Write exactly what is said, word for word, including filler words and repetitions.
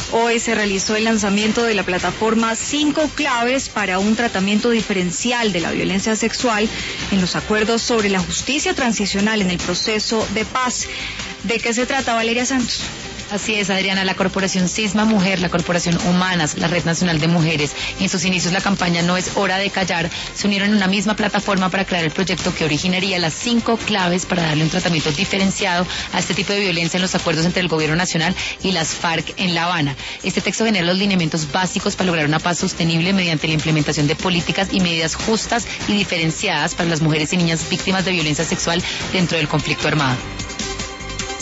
Hoy se realizó el lanzamiento de la plataforma Cinco Claves para un tratamiento diferencial de la violencia sexual en los acuerdos sobre la justicia transicional en el proceso de paz. ¿De qué se trata, Valeria Santos? Así es, Adriana, la Corporación Cisma Mujer, la Corporación Humanas, la Red Nacional de Mujeres y en sus inicios la campaña No es Hora de Callar se unieron en una misma plataforma para crear el proyecto que originaría las cinco claves para darle un tratamiento diferenciado a este tipo de violencia en los acuerdos entre el Gobierno Nacional y las FARC en La Habana. Este texto genera los lineamientos básicos para lograr una paz sostenible mediante la implementación de políticas y medidas justas y diferenciadas para las mujeres y niñas víctimas de violencia sexual dentro del conflicto armado.